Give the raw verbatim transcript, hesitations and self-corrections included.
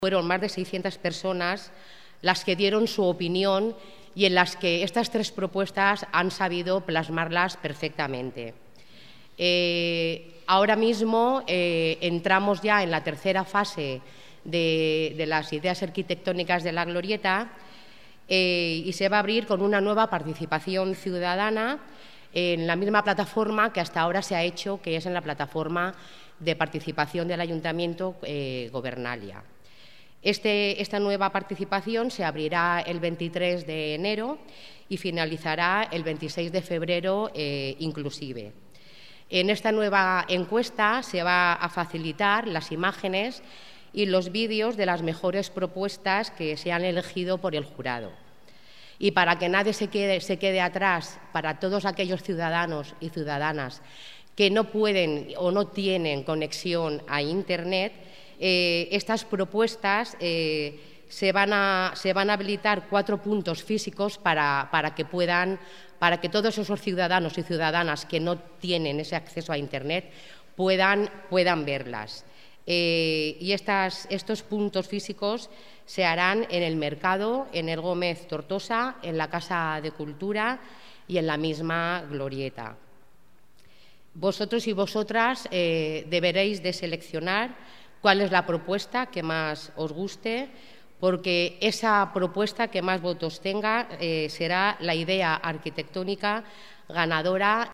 Fueron más de seiscientas personas las que dieron su opinión y en las que estas tres propuestas han sabido plasmarlas perfectamente. Eh, ahora mismo eh, entramos ya en la tercera fase de, de las ideas arquitectónicas de la Glorieta eh, y se va a abrir con una nueva participación ciudadana en la misma plataforma que hasta ahora se ha hecho, que es en la plataforma de participación del Ayuntamiento eh, Gobernalia. Este, esta nueva participación se abrirá el veintitrés de enero y finalizará el veintiséis de febrero eh, inclusive. En esta nueva encuesta se va a facilitar las imágenes y los vídeos de las mejores propuestas que se han elegido por el jurado. Y para que nadie se quede, se quede atrás, para todos aquellos ciudadanos y ciudadanas que no pueden o no tienen conexión a Internet, Eh, estas propuestas eh, se, van a, se van a habilitar cuatro puntos físicos para, para, que puedan, para que todos esos ciudadanos y ciudadanas que no tienen ese acceso a Internet puedan, puedan verlas. Eh, y estas, estos puntos físicos se harán en el Mercado, en el Gómez Tortosa, en la Casa de Cultura y en la misma Glorieta. Vosotros y vosotras eh, deberéis de seleccionar cuál es la propuesta que más os guste, porque esa propuesta que más votos tenga eh, será la idea arquitectónica ganadora.